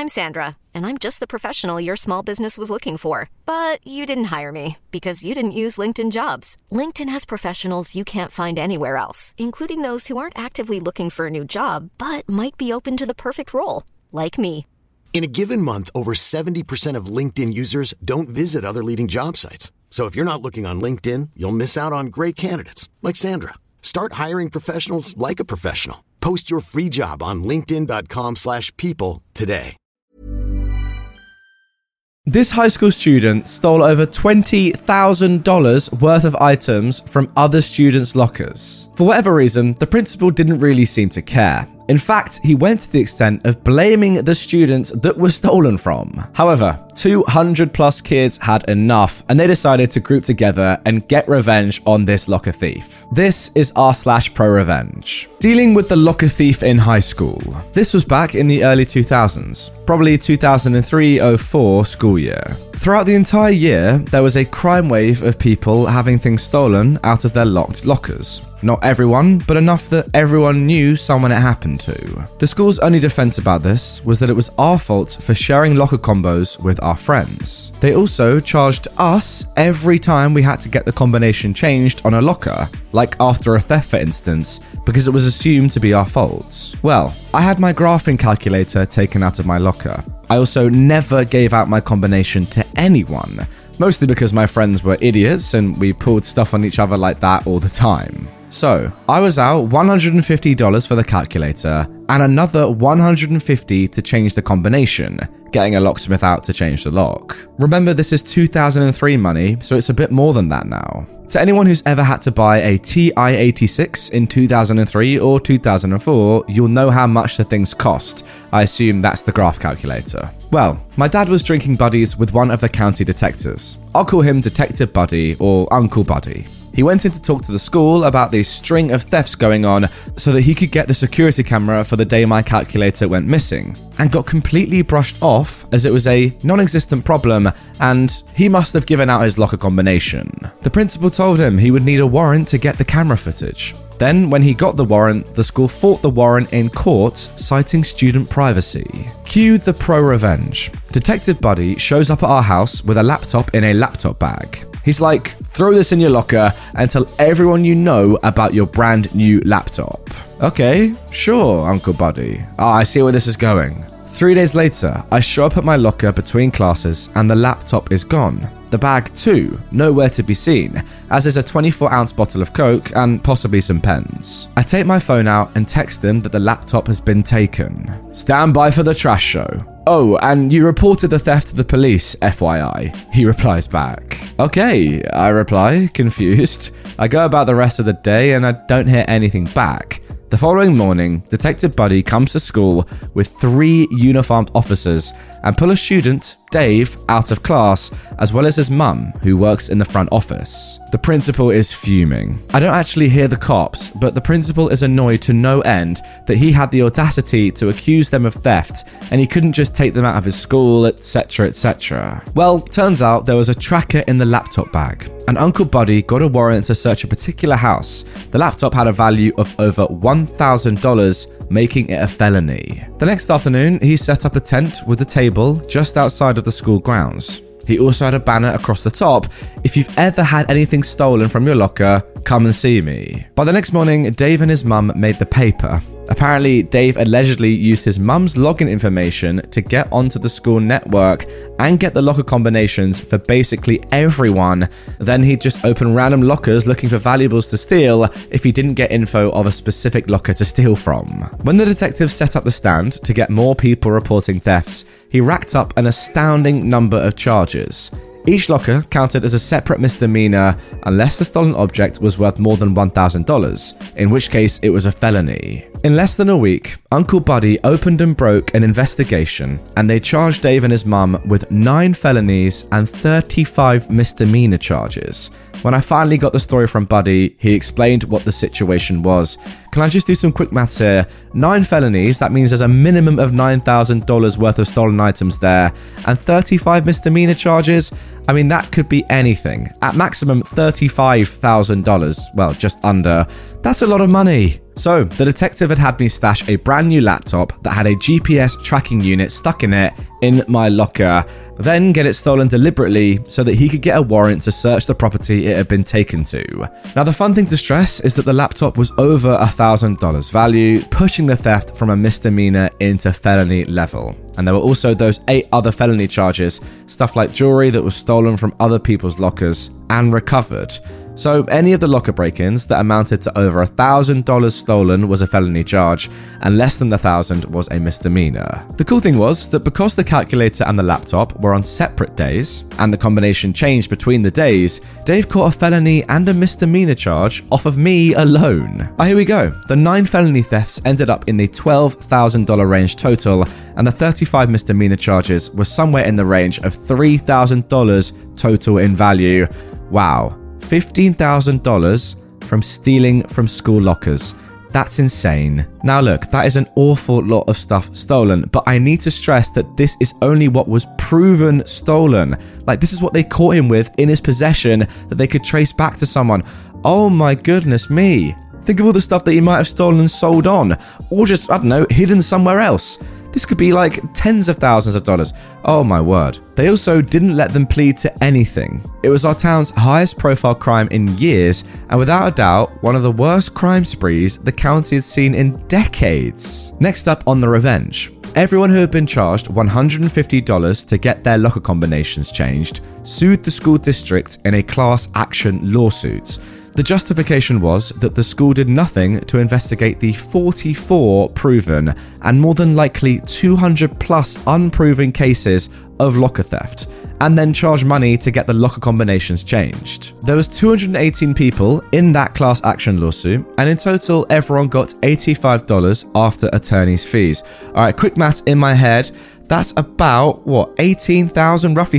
I'm Sandra, and I'm just the professional your small business was looking for. But you didn't hire me because you didn't use LinkedIn Jobs. LinkedIn has professionals you can't find anywhere else, including those who aren't actively looking for a new job, but might be open to the perfect role, like me. In a given month, over 70% of LinkedIn users don't visit other leading job sites. So if you're not looking on LinkedIn, you'll miss out on great candidates like Sandra. Start hiring professionals like a professional. Post your free job on linkedin.com/people today. This high school student stole over $20,000 worth of items from other students' lockers. For whatever reason, the principal didn't really seem to care. In fact, he went to the extent of blaming the students that were stolen from. However, 200 plus kids had enough, and they decided to group together and get revenge on this locker thief. This is r/pro revenge. Dealing with the locker thief in high school. This was back in the early 2000s, probably 2003-04 school year. Throughout the entire year, there was a crime wave of people having things stolen out of their locked lockers. Not everyone, but enough that everyone knew someone it happened to. The school's only defense about this was that it was our fault for sharing locker combos with our friends. They also charged us every time we had to get the combination changed on a locker, like after a theft for instance, because it was assumed to be our fault. Well, I had my graphing calculator taken out of my locker. I also never gave out my combination to anyone, mostly because my friends were idiots and we pulled stuff on each other like that all the time. So, I was out $150 for the calculator and another $150 to change the combination, getting a locksmith out to change the lock. Remember, this is 2003 money, so it's a bit more than that now. To anyone who's ever had to buy a TI-86 in 2003 or 2004, you'll know how much the things cost. I assume that's the graph calculator. Well, my dad was drinking buddies with one of the county detectives. I'll call him Detective Buddy or Uncle Buddy. He went in to talk to the school about the string of thefts going on so that he could get the security camera for the day my calculator went missing, and got completely brushed off as it was a non-existent problem and he must have given out his locker combination. The principal told him he would need a warrant to get the camera footage. Then, when he got the warrant, the school fought the warrant in court, citing student privacy. Cue the pro revenge. Detective Buddy shows up at our house with a laptop in a laptop bag. He's like, throw this in your locker and tell everyone you know about your brand new laptop. Okay, sure, Uncle Buddy. I see where this is going. 3 days later, I show up at my locker between classes and the laptop is gone. The bag too, nowhere to be seen, as is a 24-ounce bottle of Coke and possibly some pens. I take my phone out and text them that the laptop has been taken. Stand by for the trash show. Oh, and you reported the theft to the police, FYI. He replies back. Okay, I reply, confused. I go about the rest of the day and I don't hear anything back. The following morning, Detective Buddy comes to school with 3 uniformed officers and pull a student, Dave, out of class, as well as his mum, who works in the front office. The principal is fuming. I don't actually hear the cops, but the principal is annoyed to no end that he had the audacity to accuse them of theft and he couldn't just take them out of his school, etc, etc. Well, turns out there was a tracker in the laptop bag, and Uncle Buddy got a warrant to search a particular house. The laptop had a value of over $1,000, making it a felony. The next afternoon, he set up a tent with a table just outside of the school grounds. He also had a banner across the top: if you've ever had anything stolen from your locker, come and see me. By the next morning, Dave and his mum made the paper. Apparently, Dave allegedly used his mum's login information to get onto the school network and get the locker combinations for basically everyone. Then he'd just open random lockers looking for valuables to steal if he didn't get info of a specific locker to steal from. When the detective set up the stand to get more people reporting thefts, he racked up an astounding number of charges. Each locker counted as a separate misdemeanor unless the stolen object was worth more than $1,000, in which case it was a felony. In less than a week, Uncle Buddy opened and broke an investigation, and they charged Dave and his mum with 9 felonies and 35 misdemeanor charges. When I finally got the story from Buddy, he explained what the situation was. Can I just do some quick maths here? 9 felonies, that means there's a minimum of $9,000 worth of stolen items there. And 35 misdemeanor charges? I mean, that could be anything. At maximum $35,000, well, just under. That's a lot of money. So, the detective had me stash a brand new laptop that had a GPS tracking unit stuck in it in my locker, then get it stolen deliberately so that he could get a warrant to search the property it had been taken to. Now, the fun thing to stress is that the laptop was over $1,000 value, pushing the theft from a misdemeanor into felony level. And there were also those 8 other felony charges, stuff like jewelry that was stolen from other people's lockers and recovered. So any of the locker break-ins that amounted to over $1,000 stolen was a felony charge, and less than $1,000 was a misdemeanor. The cool thing was that because the calculator and the laptop were on separate days, and the combination changed between the days, Dave caught a felony and a misdemeanor charge off of me alone. Here we go. The 9 felony thefts ended up in the $12,000 range total, and the 35 misdemeanor charges were somewhere in the range of $3,000 total in value. Wow. $15,000 from stealing from school lockers. That's insane. Now look, that is an awful lot of stuff stolen, but I need to stress that this is only what was proven stolen. Like, this is what they caught him with in his possession that they could trace back to someone. Oh my goodness me. Think of all the stuff that he might have stolen and sold on, or just, I don't know, hidden somewhere else. This could be like tens of thousands of dollars. Oh my word. They also didn't let them plead to anything. It was our town's highest profile crime in years, and without a doubt, one of the worst crime sprees the county had seen in decades. Next up on the revenge. Everyone who had been charged $150 to get their locker combinations changed sued the school district in a class action lawsuit. The justification was that the school did nothing to investigate the 44 proven and more than likely 200 plus unproven cases of locker theft, and then charge money to get the locker combinations changed. There was 218 people in that class action lawsuit, and in total everyone got $85 after attorney's fees. Alright, quick maths in my head. That's about, $18,000, roughly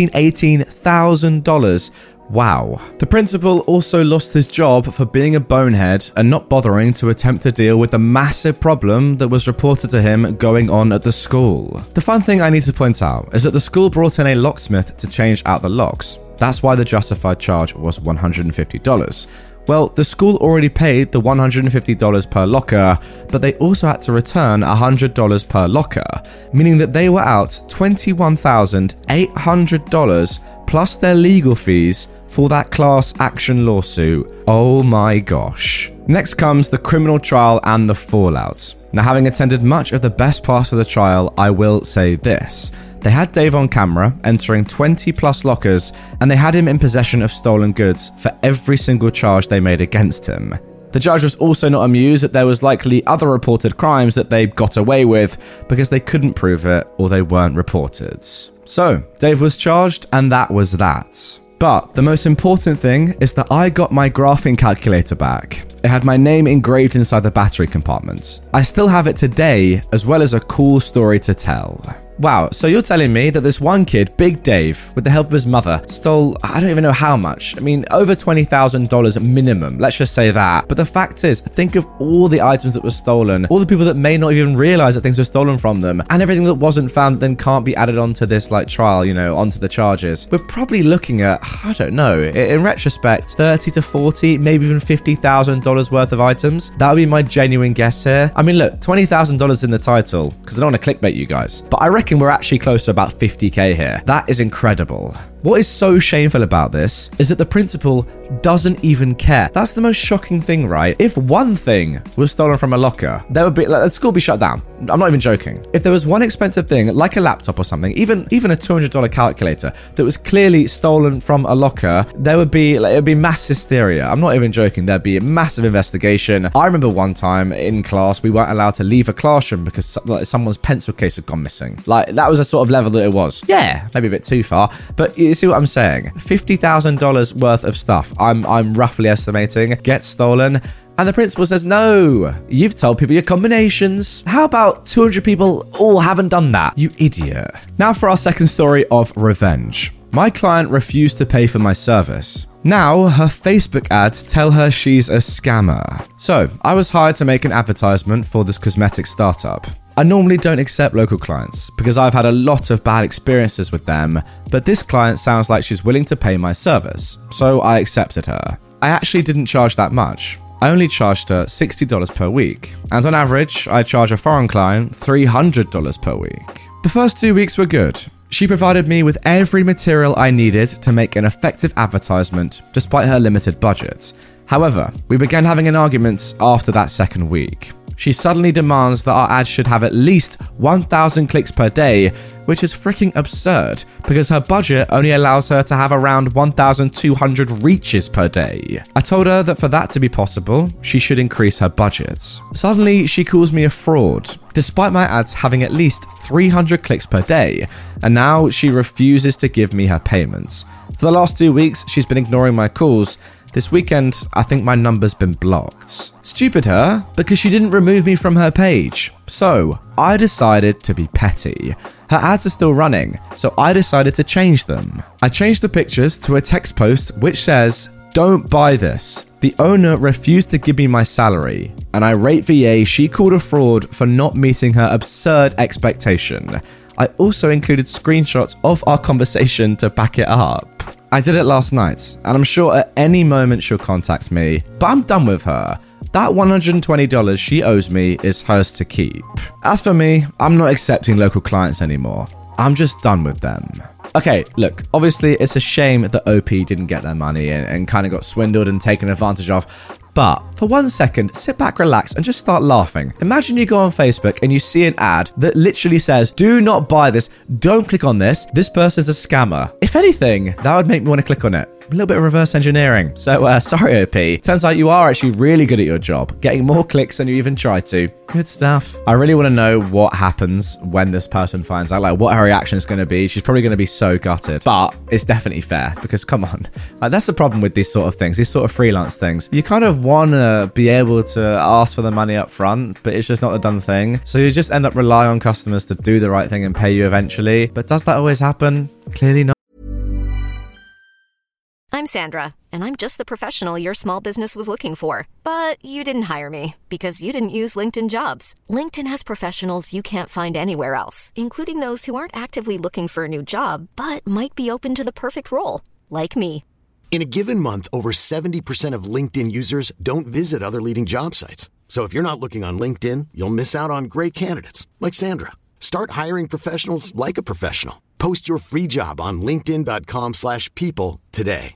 $18,000. Wow. The principal also lost his job for being a bonehead and not bothering to attempt to deal with the massive problem that was reported to him going on at the school. The fun thing I need to point out is that the school brought in a locksmith to change out the locks. That's why the justified charge was $150. Well, the school already paid the $150 per locker, but they also had to return $100 per locker, meaning that they were out $21,800 plus their legal fees for that class action lawsuit. Oh my gosh. Next comes the criminal trial and the fallout. Now, having attended much of the best parts of the trial, I will say this. They had Dave on camera entering 20 plus lockers, and they had him in possession of stolen goods for every single charge they made against him. The judge was also not amused that there was likely other reported crimes that they got away with because they couldn't prove it or they weren't reported. So, Dave was charged, and that was that. But the most important thing is that I got my graphing calculator back. It had my name engraved inside the battery compartment. I still have it today, as well as a cool story to tell. Wow, so you're telling me that this one kid, Big Dave, with the help of his mother, stole, I don't even know how much. I mean, over $20,000 minimum, let's just say that. But the fact is, think of all the items that were stolen, all the people that may not even realize that things were stolen from them, and everything that wasn't found that then can't be added onto this, trial, onto the charges. We're probably looking at, I don't know, in retrospect, 30 to 40, maybe even $50,000 worth of items. That would be my genuine guess here. I mean, look, $20,000 in the title, because I don't want to clickbait you guys, but I reckon we're actually close to about 50k here. That is incredible. What is so shameful about this is that the principal doesn't even care. That's the most shocking thing, right? If one thing was stolen from a locker, there would be, the school would be shut down. I'm not even joking. If there was one expensive thing, like a laptop or something, even a $200 calculator that was clearly stolen from a locker, there would be, it would be mass hysteria. I'm not even joking. There'd be a massive investigation. I remember one time in class, we weren't allowed to leave a classroom because someone's pencil case had gone missing. That was the sort of level that it was. Yeah, maybe a bit too far, but you see what I'm saying? $50,000 worth of stuff, I'm roughly estimating, gets stolen. And the principal says, no, you've told people your combinations. How about 200 people all haven't done that? You idiot. Now for our second story of revenge. My client refused to pay for my service. Now, her Facebook ads tell her she's a scammer. So, I was hired to make an advertisement for this cosmetic startup. I normally don't accept local clients because I've had a lot of bad experiences with them, but this client sounds like she's willing to pay my service, so I accepted her. I actually didn't charge that much. I only charged her $60 per week, and on average, I charge a foreign client $300 per week. The first 2 weeks were good. She provided me with every material I needed to make an effective advertisement, despite her limited budget. However, we began having an argument after that second week. She suddenly demands that our ads should have at least 1,000 clicks per day, which is freaking absurd because her budget only allows her to have around 1,200 reaches per day. I told her that for that to be possible, she should increase her budget. Suddenly, she calls me a fraud, despite my ads having at least 300 clicks per day, and now she refuses to give me her payments. For the last 2 weeks, she's been ignoring my calls. This weekend, I think my number's been blocked. Stupid her, because she didn't remove me from her page. So, I decided to be petty. Her ads are still running, so I decided to change them. I changed the pictures to a text post which says, "Don't buy this. The owner refused to give me my salary." An irate VA she called a fraud for not meeting her absurd expectation. I also included screenshots of our conversation to back it up. I did it last night, and I'm sure at any moment she'll contact me, but I'm done with her. That $120 she owes me is hers to keep. As for me, I'm not accepting local clients anymore. I'm just done with them. Okay, look, obviously it's a shame that OP didn't get their money and kind of got swindled and taken advantage of. But for 1 second, sit back, relax, and just start laughing. Imagine you go on Facebook and you see an ad that literally says, "Do not buy this, don't click on this, this person's a scammer." If anything, that would make me want to click on it. A little bit of reverse engineering. So, sorry OP. Turns out you are actually really good at your job, getting more clicks than you even tried to. Good stuff. I really want to know what happens when this person finds out, like what her reaction is going to be. She's probably going to be so gutted, but it's definitely fair because come on, that's the problem with these sort of things, these sort of freelance things. You kind of want to be able to ask for the money up front, but it's just not a done thing. So you just end up relying on customers to do the right thing and pay you eventually. But does that always happen? Clearly not. I'm Sandra, and I'm just the professional your small business was looking for. But you didn't hire me because you didn't use LinkedIn Jobs. LinkedIn has professionals you can't find anywhere else, including those who aren't actively looking for a new job, but might be open to the perfect role, like me. In a given month, over 70% of LinkedIn users don't visit other leading job sites. So if you're not looking on LinkedIn, you'll miss out on great candidates like Sandra. Start hiring professionals like a professional. Post your free job on linkedin.com/people today.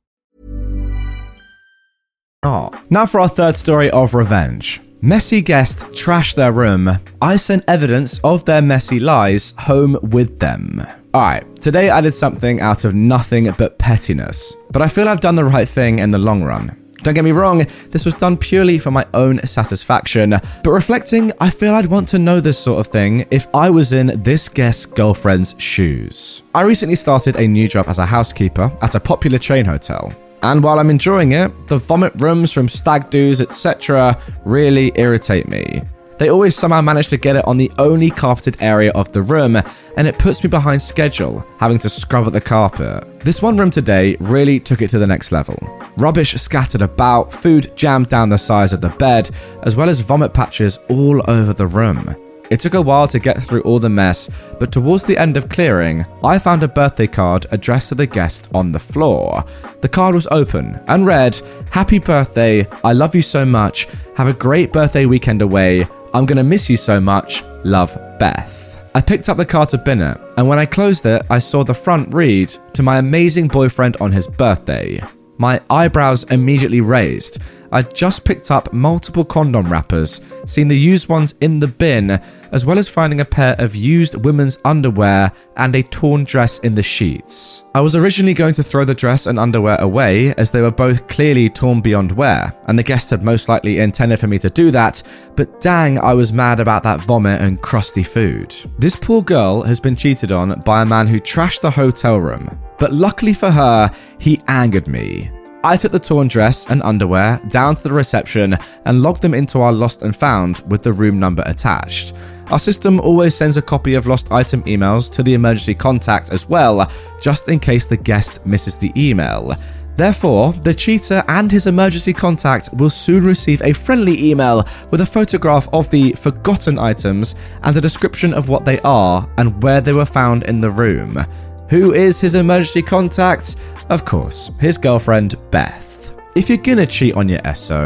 Now for our third story of revenge. Messy guest trashed their room. I sent evidence of their messy lies home with them. Alright, today I did something out of nothing but pettiness, but I feel I've done the right thing in the long run. Don't get me wrong, this was done purely for my own satisfaction, but reflecting, I feel I'd want to know this sort of thing if I was in this guest's girlfriend's shoes. I recently started a new job as a housekeeper at a popular chain hotel. And while I'm enjoying it, the vomit rooms from stag do's, etc. really irritate me. They always somehow manage to get it on the only carpeted area of the room, and it puts me behind schedule, having to scrub at the carpet. This one room today really took it to the next level. Rubbish scattered about, food jammed down the sides of the bed, as well as vomit patches all over the room. It took a while to get through all the mess, but towards the end of clearing, I found a birthday card addressed to the guest on the floor. The card was open and read, "Happy birthday, I love you so much, have a great birthday weekend away, I'm gonna miss you so much, love, Beth." I picked up the card to bin it, and when I closed it, I saw the front read, "To my amazing boyfriend on his birthday." My eyebrows immediately raised. I'd just picked up multiple condom wrappers, seen the used ones in the bin, as well as finding a pair of used women's underwear and a torn dress in the sheets. I was originally going to throw the dress and underwear away as they were both clearly torn beyond wear, and the guest had most likely intended for me to do that, but dang, I was mad about that vomit and crusty food. This poor girl has been cheated on by a man who trashed the hotel room, but luckily for her, he angered me. I took the torn dress and underwear down to the reception and logged them into our lost and found with the room number attached. Our system always sends a copy of lost item emails to the emergency contact as well, just in case the guest misses the email. Therefore, the cheater and his emergency contact will soon receive a friendly email with a photograph of the forgotten items and a description of what they are and where they were found in the room. Who is his emergency contact? Of course, his girlfriend, Beth. If you're gonna cheat on your SO,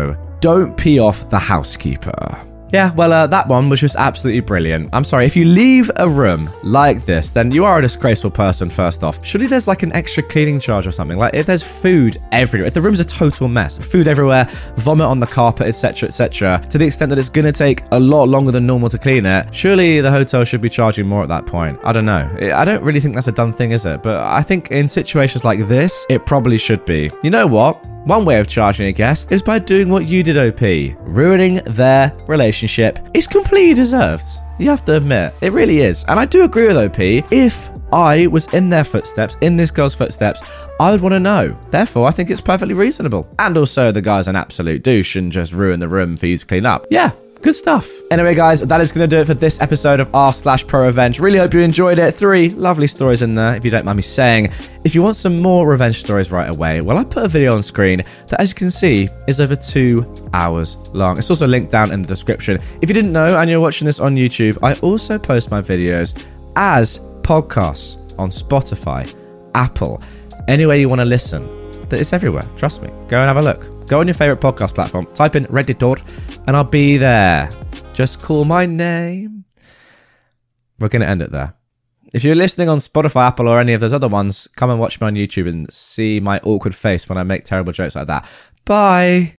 don't pee off the housekeeper. Yeah, well, that one was just absolutely brilliant. I'm sorry, if you leave a room like this, then you are a disgraceful person, first off. Surely there's like an extra cleaning charge or something. Like, if there's food everywhere, if the room's a total mess, food everywhere, vomit on the carpet, etc., etc., to the extent that it's going to take a lot longer than normal to clean it, surely the hotel should be charging more at that point. I don't know. I don't really think that's a done thing, is it? But I think in situations like this, it probably should be. You know what? One way of charging a guest is by doing what you did, OP. Ruining their relationship is completely deserved. You have to admit, it really is. And I do agree with OP. If I was in their footsteps, in this girl's footsteps, I would want to know. Therefore, I think it's perfectly reasonable. And also, the guy's an absolute douche and just ruin the room for you to clean up. Yeah. Good stuff. Anyway, guys, that is going to do it for this episode of r/pro revenge. Really hope you enjoyed it. 3 lovely stories in there, if you don't mind me saying. If you want some more revenge stories right away, well, I put a video on screen that, as you can see, is over 2 hours long. It's also linked down in the description. If you didn't know and you're watching this on YouTube, I also post my videos as podcasts on Spotify, Apple, anywhere you want to listen. It's everywhere. Trust me. Go and have a look. Go on your favorite podcast platform, type in Redditor, and I'll be there. Just call my name. We're going to end it there. If you're listening on Spotify, Apple, or any of those other ones, come and watch me on YouTube and see my awkward face when I make terrible jokes like that. Bye.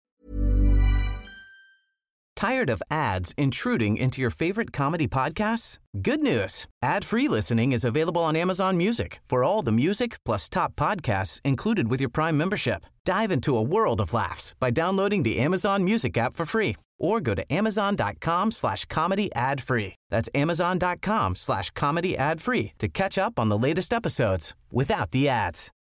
Tired of ads intruding into your favorite comedy podcasts? Good news. Ad-free listening is available on Amazon Music for all the music plus top podcasts included with your Prime membership. Dive into a world of laughs by downloading the Amazon Music app for free or go to amazon.com/comedy ad-free. That's amazon.com/comedy ad-free to catch up on the latest episodes without the ads.